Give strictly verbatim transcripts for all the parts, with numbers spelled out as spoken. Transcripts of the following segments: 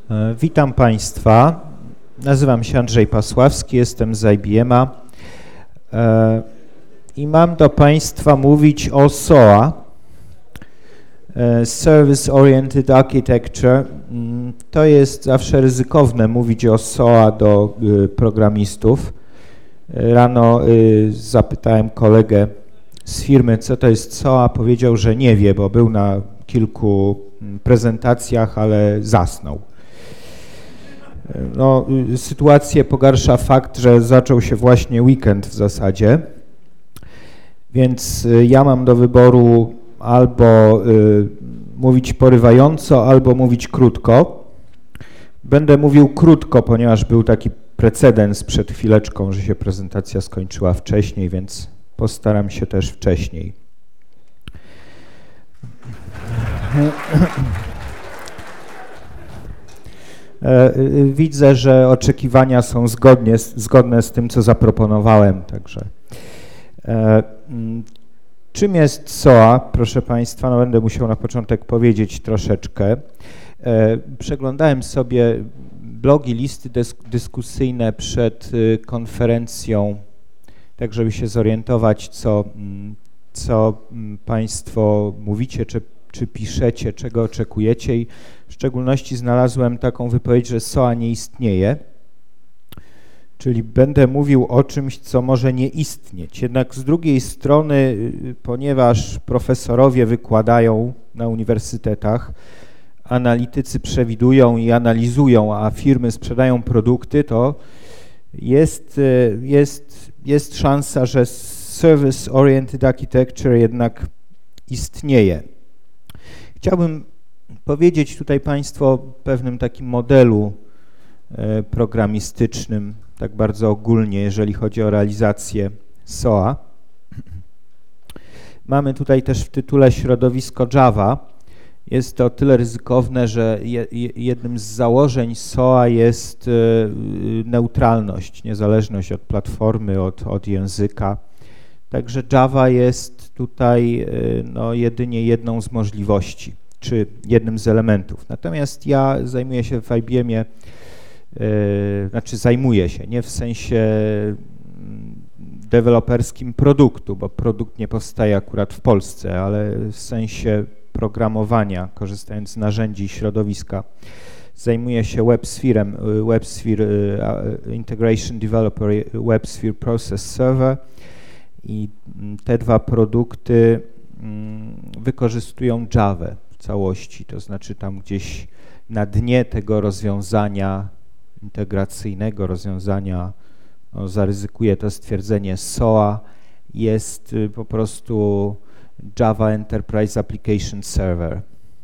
Witam Państwa. Nazywam się Andrzej Pasławski, jestem z I B M a i mam do Państwa mówić o S O A, Service Oriented Architecture. To jest zawsze ryzykowne mówić o S O A do programistów. Rano zapytałem kolegę z firmy, co to jest S O A, powiedział, że nie wie, bo był na kilku prezentacjach, ale zasnął. No, sytuację pogarsza fakt, że zaczął się właśnie weekend w zasadzie, więc ja mam do wyboru albo y, mówić porywająco, albo mówić krótko. Będę mówił krótko, ponieważ był taki precedens przed chwileczką, że się prezentacja skończyła wcześniej, więc postaram się też wcześniej. Widzę, że oczekiwania są zgodnie, zgodne z tym, co zaproponowałem, także. Czym jest S O A, proszę Państwa? No będę musiał na początek powiedzieć troszeczkę. Przeglądałem sobie blogi, listy dyskusyjne przed konferencją, tak żeby się zorientować, co, co Państwo mówicie, czy czy piszecie, czego oczekujecie, i w szczególności znalazłem taką wypowiedź, że S O A nie istnieje, czyli będę mówił o czymś, co może nie istnieć. Jednak z drugiej strony, ponieważ profesorowie wykładają na uniwersytetach, analitycy przewidują i analizują, a firmy sprzedają produkty, to jest, jest, jest szansa, że Service Oriented Architecture jednak istnieje. Chciałbym powiedzieć tutaj Państwu o pewnym takim modelu programistycznym, tak bardzo ogólnie, jeżeli chodzi o realizację S O A. Mamy tutaj też w tytule środowisko Java. Jest to o tyle ryzykowne, że jednym z założeń S O A jest neutralność, niezależność od platformy, od, od języka. Także Java jest tutaj no, jedynie jedną z możliwości, czy jednym z elementów. Natomiast ja zajmuję się w I B M ie, yy, znaczy zajmuję się, nie w sensie deweloperskim produktu, bo produkt nie powstaje akurat w Polsce, ale w sensie programowania, korzystając z narzędzi i środowiska. Zajmuję się WebSpherem, WebSphere uh, Integration Developer, WebSphere Process Server. I te dwa produkty wykorzystują Javę w całości, to znaczy tam gdzieś na dnie tego rozwiązania integracyjnego, rozwiązania, no, zaryzykuję to stwierdzenie, S O A, jest po prostu Java Enterprise Application Server.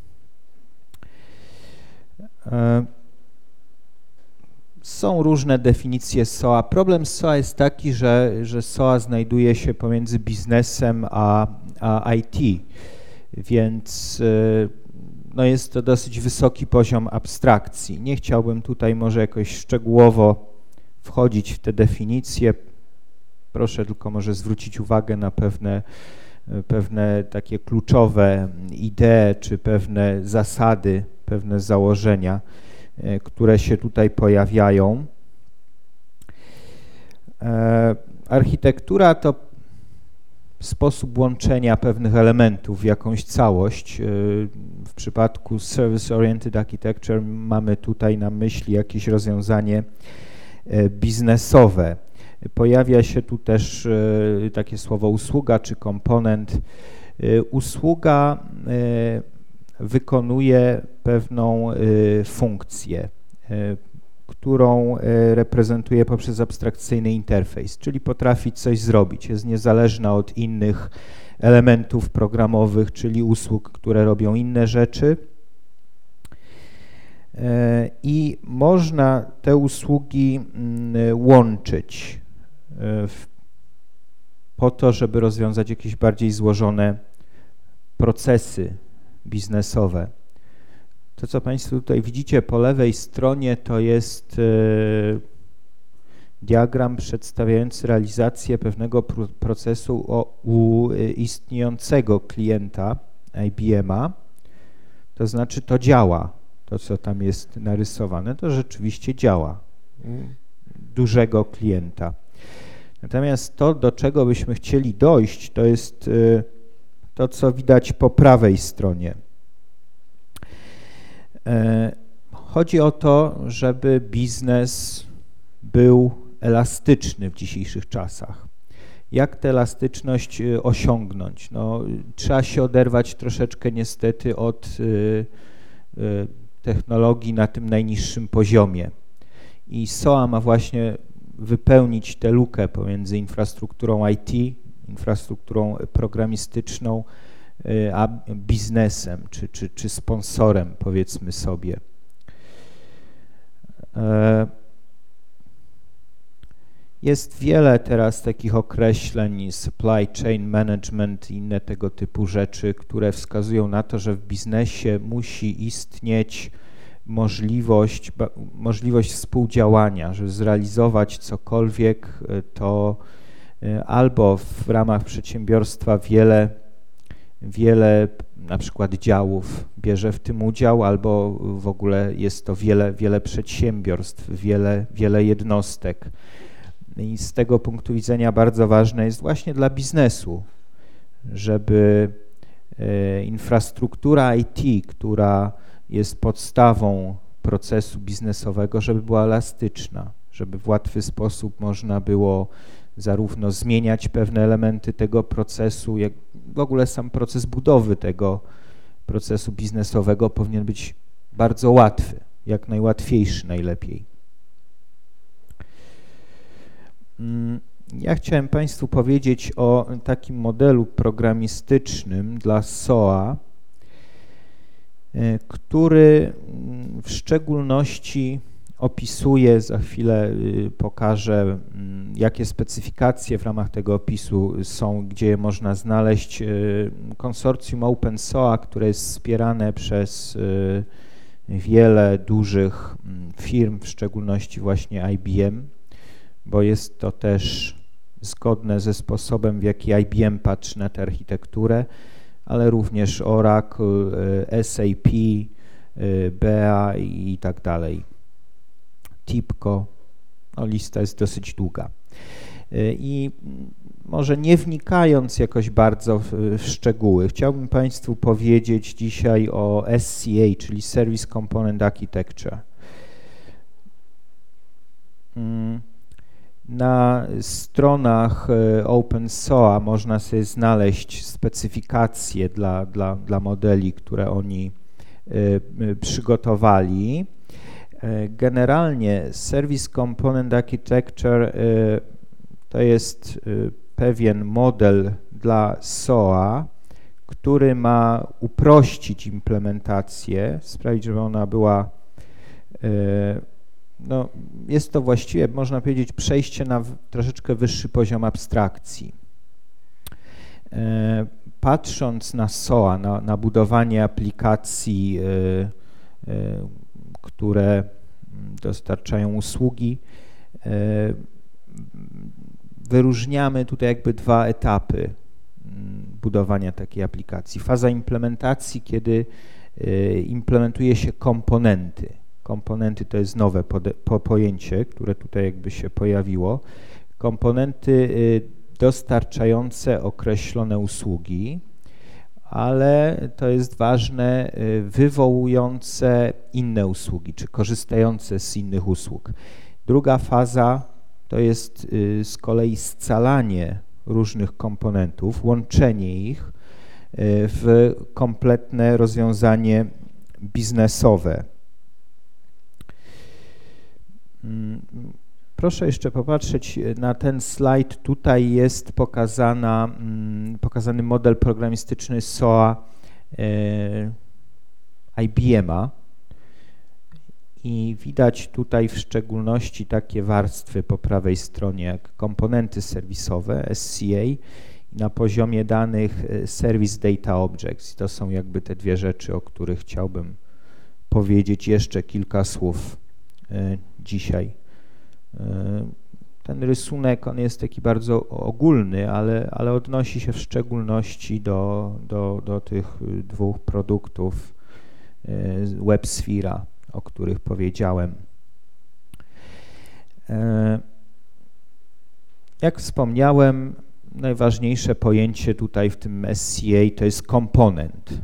Są różne definicje S O A. Problem S O A jest taki, że, że S O A znajduje się pomiędzy biznesem a, a I T, więc no jest to dosyć wysoki poziom abstrakcji. Nie chciałbym tutaj może jakoś szczegółowo wchodzić w te definicje. Proszę tylko może zwrócić uwagę na pewne, pewne takie kluczowe idee, czy pewne zasady, pewne założenia, które się tutaj pojawiają. E, architektura to sposób łączenia pewnych elementów w jakąś całość. E, w przypadku Service Oriented Architecture mamy tutaj na myśli jakieś rozwiązanie e, biznesowe. Pojawia się tu też e, takie słowo usługa czy komponent. E, usługa e, wykonuje pewną y, funkcję, y, którą y, reprezentuje poprzez abstrakcyjny interfejs, czyli potrafi coś zrobić, jest niezależna od innych elementów programowych, czyli usług, które robią inne rzeczy. Y, I można te usługi y, łączyć y, w, po to, żeby rozwiązać jakieś bardziej złożone procesy biznesowe. To, co Państwo tutaj widzicie po lewej stronie, to jest y, diagram przedstawiający realizację pewnego pr procesu o, u y, istniejącego klienta I B M a. To znaczy to działa. to co tam jest narysowane, to rzeczywiście działa. Dużego klienta. Natomiast to, do czego byśmy chcieli dojść, to jest to, co widać po prawej stronie. Chodzi o to, żeby biznes był elastyczny w dzisiejszych czasach. Jak tę elastyczność osiągnąć? No, trzeba się oderwać troszeczkę niestety od technologii na tym najniższym poziomie. I S O A ma właśnie wypełnić tę lukę pomiędzy infrastrukturą I T, infrastrukturą programistyczną, a biznesem, czy, czy, czy sponsorem, powiedzmy sobie. Jest wiele teraz takich określeń, supply chain management i inne tego typu rzeczy, które wskazują na to, że w biznesie musi istnieć możliwość, możliwość współdziałania, żeby zrealizować cokolwiek, to albo w ramach przedsiębiorstwa wiele, wiele na przykład działów bierze w tym udział, albo w ogóle jest to wiele, wiele przedsiębiorstw, wiele, wiele jednostek. I z tego punktu widzenia bardzo ważne jest właśnie dla biznesu, żeby infrastruktura I T, która jest podstawą procesu biznesowego, żeby była elastyczna, żeby w łatwy sposób można było zarówno zmieniać pewne elementy tego procesu, jak w ogóle sam proces budowy tego procesu biznesowego powinien być bardzo łatwy, jak najłatwiejszy najlepiej. Ja chciałem Państwu powiedzieć o takim modelu programistycznym dla S O A, który w szczególności opisuje, za chwilę pokażę, jakie specyfikacje w ramach tego opisu są, gdzie je można znaleźć. Konsorcjum Open S O A, które jest wspierane przez wiele dużych firm, w szczególności właśnie I B M, bo jest to też zgodne ze sposobem, w jaki I B M patrzy na tę architekturę, ale również Oracle, S A P, B A i tak dalej. TIBCO, no lista jest dosyć długa. I może nie wnikając jakoś bardzo w, w szczegóły, chciałbym Państwu powiedzieć dzisiaj o S C A, czyli Service Component Architecture. Na stronach Open S O A można sobie znaleźć specyfikacje dla, dla, dla modeli, które oni y, przygotowali. Generalnie Service Component Architecture y, to jest y, pewien model dla S O A, który ma uprościć implementację, sprawić, żeby ona była y, no, jest to właściwie, można powiedzieć, przejście na troszeczkę wyższy poziom abstrakcji. E, patrząc na S O A, na, na budowanie aplikacji, e, e, które dostarczają usługi, e, wyróżniamy tutaj jakby dwa etapy budowania takiej aplikacji. Faza implementacji, kiedy e, implementuje się komponenty. Komponenty to jest nowe po, pojęcie, które tutaj jakby się pojawiło. Komponenty dostarczające określone usługi, ale to jest ważne, wywołujące inne usługi, czy korzystające z innych usług. Druga faza to jest z kolei scalanie różnych komponentów, łączenie ich w kompletne rozwiązanie biznesowe. Proszę jeszcze popatrzeć na ten slajd. Tutaj jest pokazana, pokazany model programistyczny S O A I B M a i widać tutaj w szczególności takie warstwy po prawej stronie jak komponenty serwisowe S C A i na poziomie danych Service Data Objects. To są jakby te dwie rzeczy, o których chciałbym powiedzieć jeszcze kilka słów dzisiaj. Ten rysunek, on jest taki bardzo ogólny, ale, ale odnosi się w szczególności do, do, do tych dwóch produktów WebSphere, o których powiedziałem. Jak wspomniałem, najważniejsze pojęcie tutaj w tym S C A to jest komponent.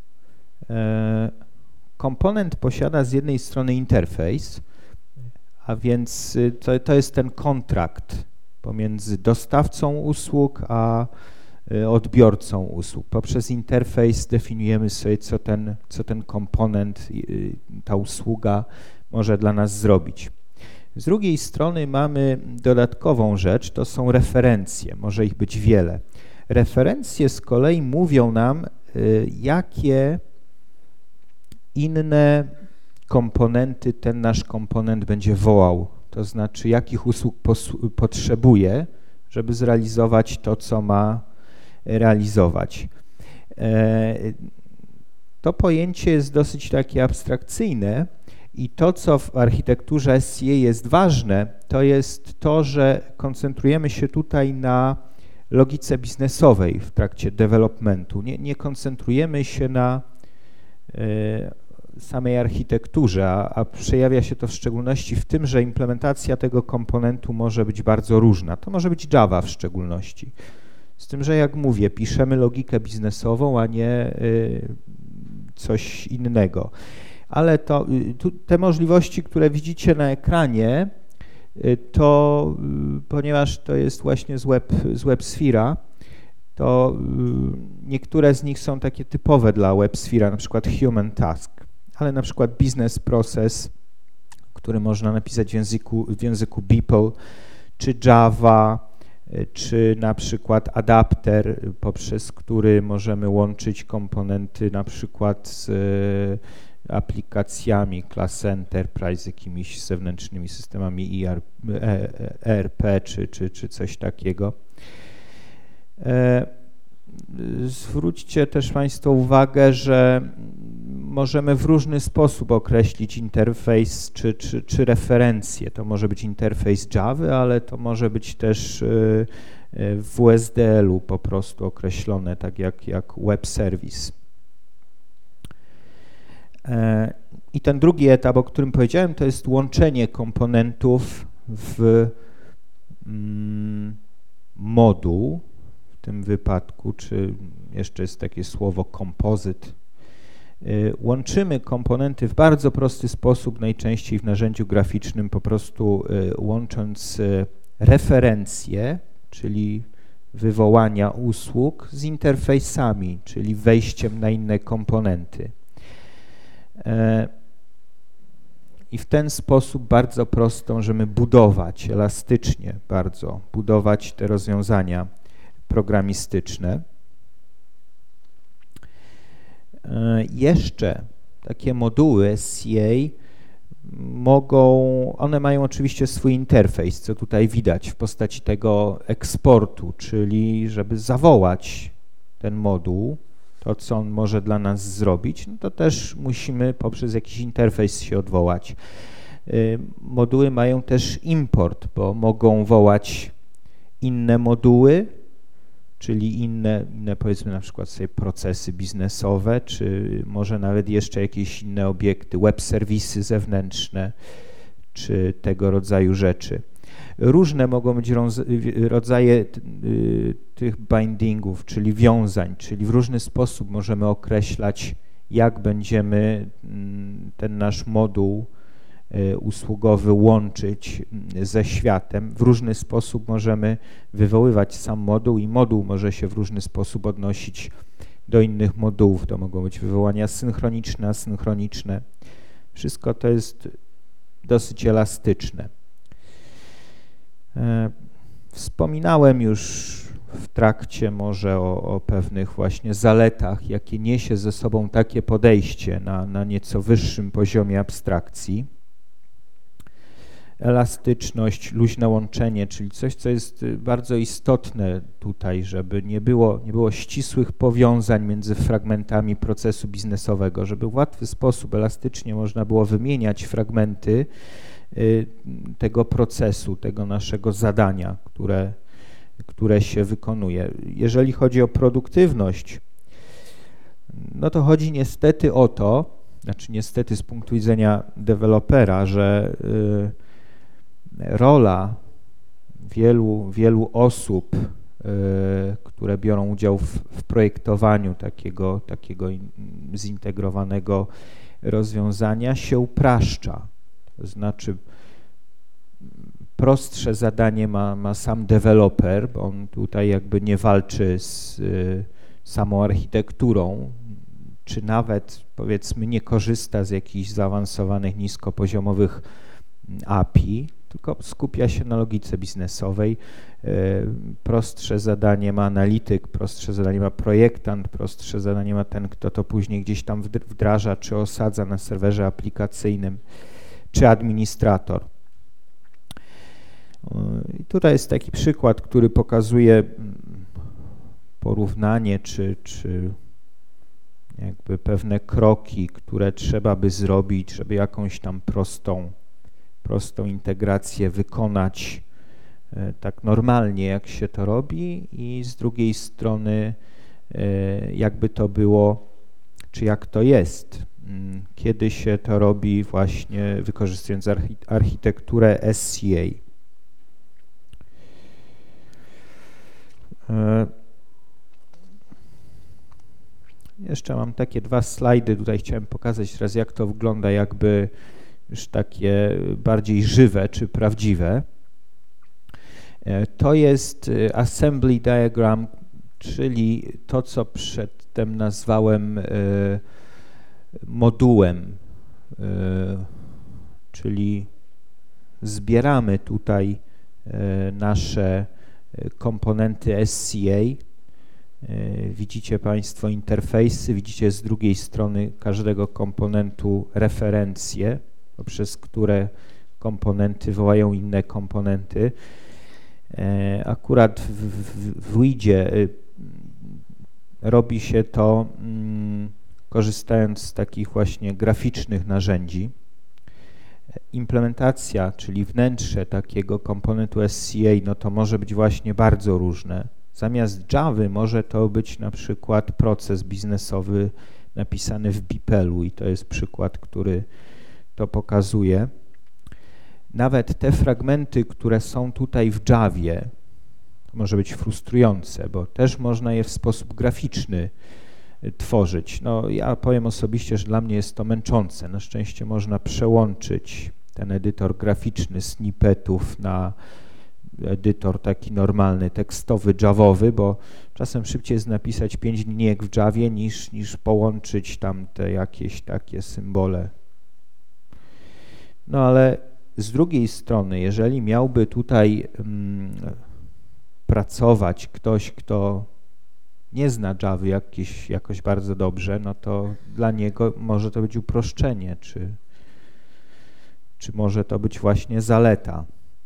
Komponent posiada z jednej strony interfejs, a więc to, to jest ten kontrakt pomiędzy dostawcą usług a odbiorcą usług. Poprzez interfejs definiujemy sobie, co ten, co ten komponent, ta usługa może dla nas zrobić. Z drugiej strony mamy dodatkową rzecz, to są referencje, może ich być wiele. Referencje z kolei mówią nam, jakie inne komponenty ten nasz komponent będzie wołał, to znaczy jakich usług potrzebuje, żeby zrealizować to, co ma realizować. To pojęcie jest dosyć takie abstrakcyjne i to, co w architekturze S C A jest ważne, to jest to, że koncentrujemy się tutaj na logice biznesowej w trakcie developmentu. Nie, nie koncentrujemy się na samej architekturze, a, a przejawia się to w szczególności w tym, że implementacja tego komponentu może być bardzo różna. To może być Java w szczególności. Z tym, że jak mówię, piszemy logikę biznesową, a nie y, coś innego. Ale to, y, tu, te możliwości, które widzicie na ekranie, y, to y, ponieważ to jest właśnie z, web, z WebSphere, to y, niektóre z nich są takie typowe dla WebSphere, na przykład Human Task, ale na przykład Business Process, który można napisać w języku, w języku Beeple, czy Java, czy na przykład adapter, poprzez który możemy łączyć komponenty na przykład z aplikacjami Class Enterprise, jakimiś zewnętrznymi systemami E R P czy, czy, czy coś takiego. Zwróćcie też Państwo uwagę, że możemy w różny sposób określić interfejs czy, czy, czy referencję. To może być interfejs Java, ale to może być też w W S D L-u po prostu określone, tak jak, jak web service. I ten drugi etap, o którym powiedziałem, to jest łączenie komponentów w mm, moduł, w tym wypadku, czy jeszcze jest takie słowo kompozyt. Łączymy komponenty w bardzo prosty sposób, najczęściej w narzędziu graficznym, po prostu łącząc referencje, czyli wywołania usług, z interfejsami, czyli wejściem na inne komponenty. I w ten sposób bardzo prosto możemy budować, elastycznie bardzo, budować te rozwiązania programistyczne. Jeszcze takie moduły S C A mogą, one mają oczywiście swój interfejs, co tutaj widać w postaci tego eksportu, czyli żeby zawołać ten moduł, to co on może dla nas zrobić, no to też musimy poprzez jakiś interfejs się odwołać. Moduły mają też import, bo mogą wołać inne moduły, czyli inne, inne powiedzmy na przykład sobie procesy biznesowe, czy może nawet jeszcze jakieś inne obiekty, web serwisy zewnętrzne, czy tego rodzaju rzeczy. Różne mogą być rodzaje tych bindingów, czyli wiązań, czyli w różny sposób możemy określać, jak będziemy ten nasz moduł usługowy łączyć ze światem. W różny sposób możemy wywoływać sam moduł i moduł może się w różny sposób odnosić do innych modułów. To mogą być wywołania synchroniczne, asynchroniczne. Wszystko to jest dosyć elastyczne. Wspominałem już w trakcie może o, o pewnych właśnie zaletach, jakie niesie ze sobą takie podejście na, na nieco wyższym poziomie abstrakcji. Elastyczność, luźne łączenie, czyli coś, co jest bardzo istotne tutaj, żeby nie było, nie było ścisłych powiązań między fragmentami procesu biznesowego, żeby w łatwy sposób, elastycznie można było wymieniać fragmenty tego procesu, tego naszego zadania, które, które się wykonuje. Jeżeli chodzi o produktywność, no to chodzi niestety o to, znaczy niestety z punktu widzenia dewelopera, że y, rola wielu, wielu osób, y, które biorą udział w, w projektowaniu takiego, takiego in, zintegrowanego rozwiązania się upraszcza. To znaczy prostsze zadanie ma, ma sam deweloper, bo on tutaj jakby nie walczy z y, samą architekturą, czy nawet powiedzmy nie korzysta z jakichś zaawansowanych niskopoziomowych A P I, tylko skupia się na logice biznesowej. Prostsze zadanie ma analityk, prostsze zadanie ma projektant, prostsze zadanie ma ten, kto to później gdzieś tam wdraża, czy osadza na serwerze aplikacyjnym, czy administrator. I tutaj jest taki przykład, który pokazuje porównanie, czy, czy jakby pewne kroki, które trzeba by zrobić, żeby jakąś tam prostą, prostą integrację wykonać e, tak normalnie, jak się to robi, i z drugiej strony e, jakby to było, czy jak to jest, m, kiedy się to robi właśnie wykorzystując archi architekturę S C A. E, Jeszcze mam takie dwa slajdy, tutaj chciałem pokazać teraz, jak to wygląda, jakby już takie bardziej żywe czy prawdziwe. To jest assembly diagram, czyli to, co przedtem nazwałem modułem, czyli zbieramy tutaj nasze komponenty S C A. Widzicie Państwo interfejsy, widzicie z drugiej strony każdego komponentu referencje, poprzez które komponenty wołają inne komponenty. Akurat w, w, w Weedzie robi się to korzystając z takich właśnie graficznych narzędzi. Implementacja, czyli wnętrze takiego komponentu S C A, no to może być właśnie bardzo różne. Zamiast Java może to być na przykład proces biznesowy napisany w Bipelu i to jest przykład, który to pokazuje. Nawet te fragmenty, które są tutaj w Javie, to może być frustrujące, bo też można je w sposób graficzny tworzyć. No, ja powiem osobiście, że dla mnie jest to męczące. Na szczęście można przełączyć ten edytor graficzny snippetów na edytor taki normalny, tekstowy, javowy, bo czasem szybciej jest napisać pięć linijek w Javie niż, niż połączyć tam te jakieś takie symbole. No ale z drugiej strony, jeżeli miałby tutaj mm, pracować ktoś, kto nie zna Javy jakieś, jakoś bardzo dobrze, no to dla niego może to być uproszczenie, czy, czy może to być właśnie zaleta.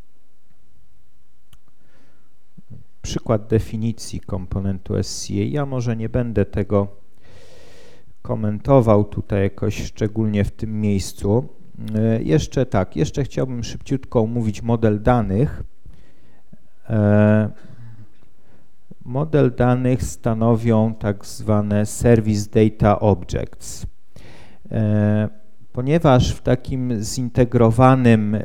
Przykład definicji komponentu S C A. Ja może nie będę tego komentował tutaj jakoś szczególnie w tym miejscu. E, jeszcze tak, jeszcze chciałbym szybciutko omówić model danych. E, model danych stanowią tak zwane Service Data Objects. E, ponieważ w takim zintegrowanym e,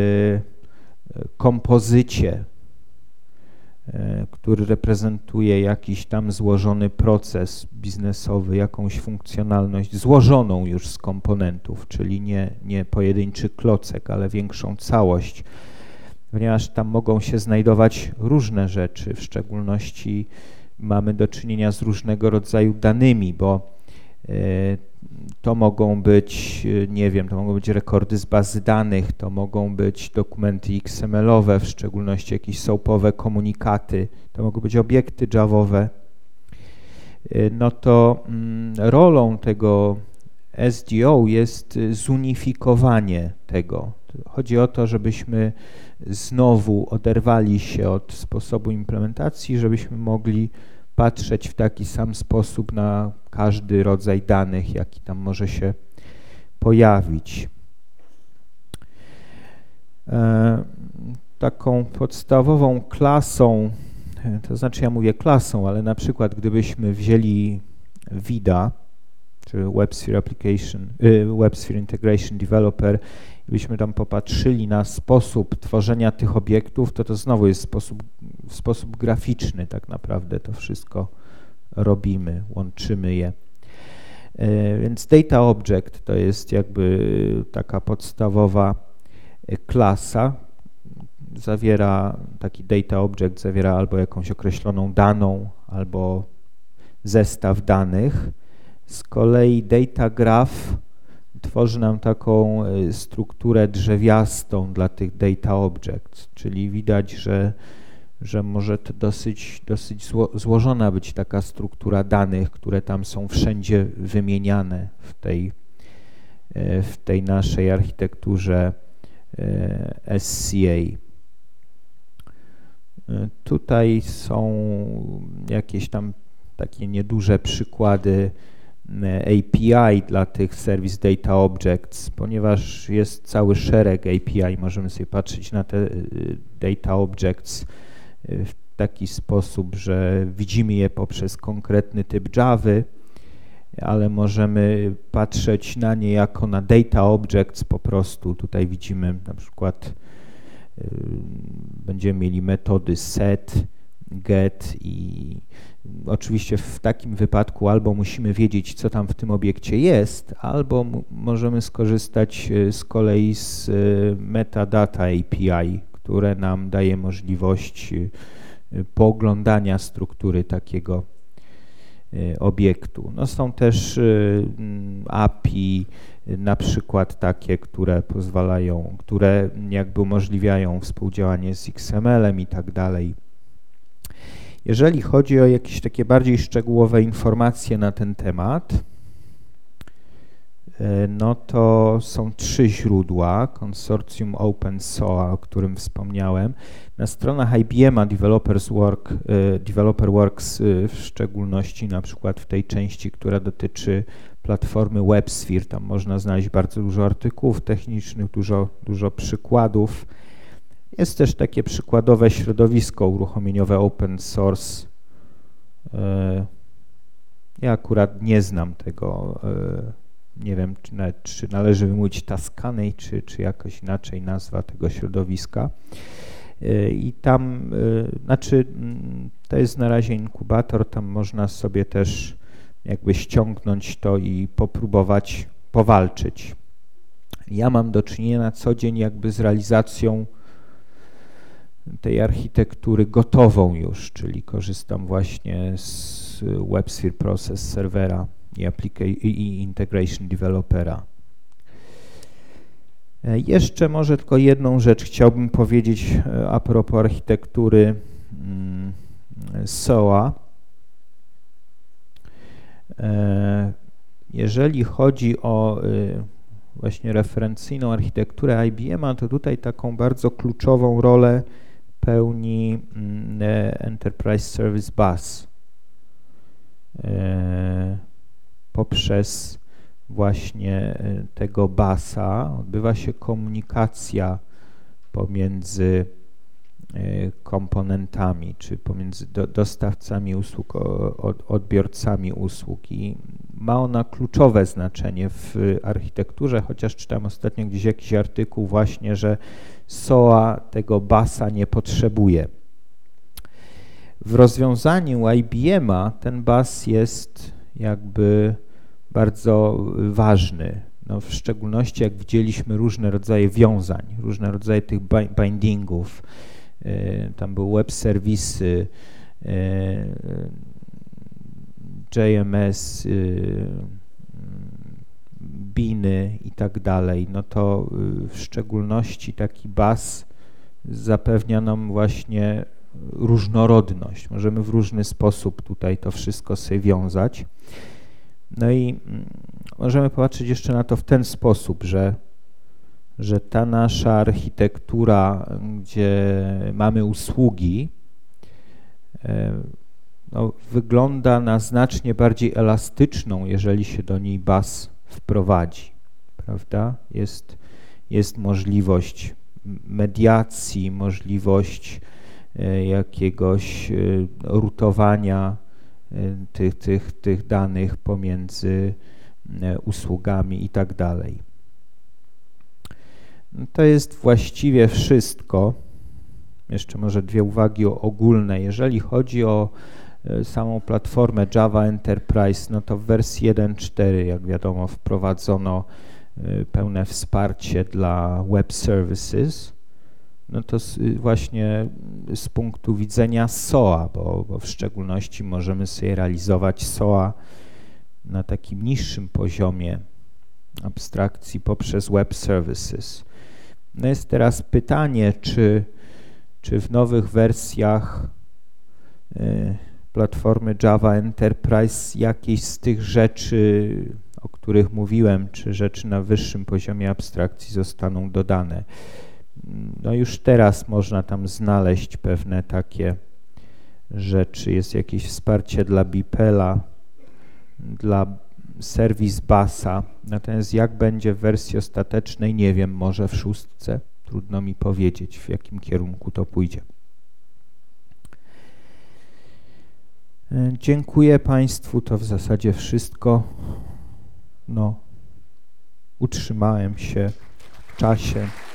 kompozycie, który reprezentuje jakiś tam złożony proces biznesowy, jakąś funkcjonalność złożoną już z komponentów, czyli nie, nie pojedynczy klocek, ale większą całość, ponieważ tam mogą się znajdować różne rzeczy, w szczególności mamy do czynienia z różnego rodzaju danymi, bo to mogą być, nie wiem, to mogą być rekordy z bazy danych, to mogą być dokumenty X M L-owe, w szczególności jakieś soapowe komunikaty, to mogą być obiekty javowe. No to mm, rolą tego S D O jest zunifikowanie tego. Chodzi o to, żebyśmy znowu oderwali się od sposobu implementacji, żebyśmy mogli patrzeć w taki sam sposób na każdy rodzaj danych, jaki tam może się pojawić. E, taką podstawową klasą, to znaczy ja mówię klasą, ale na przykład gdybyśmy wzięli Vida, czy WebSphere Application, WebSphere Integration Developer, gdybyśmy tam popatrzyli na sposób tworzenia tych obiektów, to to znowu jest sposób, w sposób graficzny tak naprawdę to wszystko robimy, łączymy je. Więc Data Object to jest jakby taka podstawowa klasa, zawiera, taki Data Object zawiera albo jakąś określoną daną, albo zestaw danych. Z kolei Data Graph tworzy nam taką strukturę drzewiastą dla tych Data Objects, czyli widać, że, że może to dosyć, dosyć zło, złożona być taka struktura danych, które tam są wszędzie wymieniane w tej, w tej naszej architekturze S C A. Tutaj są jakieś tam takie nieduże przykłady A P I dla tych Service Data Objects, ponieważ jest cały szereg A P I, możemy sobie patrzeć na te Data Objects w taki sposób, że widzimy je poprzez konkretny typ Javy, ale możemy patrzeć na nie jako na Data Objects po prostu. Tutaj widzimy na przykład będziemy mieli metody set, get i oczywiście w takim wypadku albo musimy wiedzieć, co tam w tym obiekcie jest, albo możemy skorzystać z kolei z metadata A P I, które nam daje możliwość pooglądania struktury takiego obiektu. No są też A P I, na przykład takie, które pozwalają, które jakby umożliwiają współdziałanie z X M L-em i tak dalej. Jeżeli chodzi o jakieś takie bardziej szczegółowe informacje na ten temat, no to są trzy źródła. Konsorcjum OpenSOA, o którym wspomniałem. Na stronach I B M a Developers Work, Developer Works w szczególności, na przykład w tej części, która dotyczy platformy WebSphere, tam można znaleźć bardzo dużo artykułów technicznych, dużo, dużo przykładów. Jest też takie przykładowe środowisko uruchomieniowe open source. Ja akurat nie znam tego, nie wiem, czy, nawet, czy należy wymówić Tuscany, czy, czy jakoś inaczej nazwa tego środowiska. I tam, znaczy, to jest na razie inkubator, tam można sobie też jakby ściągnąć to i popróbować powalczyć. Ja mam do czynienia na co dzień jakby z realizacją tej architektury gotową już, czyli korzystam właśnie z WebSphere Process Servera i, i Integration Developera. Jeszcze może tylko jedną rzecz chciałbym powiedzieć a propos architektury SOA. Jeżeli chodzi o właśnie referencyjną architekturę I B M a, to tutaj taką bardzo kluczową rolę pełni Enterprise Service Bus poprzez właśnie tego busa odbywa się komunikacja pomiędzy komponentami, czy pomiędzy do, dostawcami usług, od, odbiorcami usług i ma ona kluczowe znaczenie w architekturze, chociaż czytam ostatnio gdzieś jakiś artykuł właśnie, że SOA tego busa nie potrzebuje. W rozwiązaniu I B M a ten bus jest jakby bardzo ważny, no w szczególności jak widzieliśmy różne rodzaje wiązań, różne rodzaje tych bindingów, tam były web serwisy, J M S, biny i tak dalej, no to w szczególności taki bus zapewnia nam właśnie różnorodność. Możemy w różny sposób tutaj to wszystko sobie wiązać. No i możemy popatrzeć jeszcze na to w ten sposób, że, że ta nasza architektura, gdzie mamy usługi, no, wygląda na znacznie bardziej elastyczną, jeżeli się do niej bus wprowadzi, prawda? Jest, jest możliwość mediacji, możliwość jakiegoś rutowania tych, tych, tych danych pomiędzy usługami i tak dalej. To jest właściwie wszystko. Jeszcze może dwie uwagi ogólne. Jeżeli chodzi o samą platformę Java Enterprise, no to w wersji jeden cztery, jak wiadomo, wprowadzono pełne wsparcie dla web services. No to właśnie z punktu widzenia S O A, bo, bo w szczególności możemy sobie realizować S O A na takim niższym poziomie abstrakcji poprzez web services. No jest teraz pytanie, czy, czy w nowych wersjach y, platformy Java Enterprise jakieś z tych rzeczy, o których mówiłem, czy rzeczy na wyższym poziomie abstrakcji zostaną dodane. No już teraz można tam znaleźć pewne takie rzeczy. Jest jakieś wsparcie dla Bipela, dla serwis Busa. Natomiast jak będzie w wersji ostatecznej, nie wiem, może w szóstce. Trudno mi powiedzieć, w jakim kierunku to pójdzie. Dziękuję Państwu, to w zasadzie wszystko. No, utrzymałem się w czasie.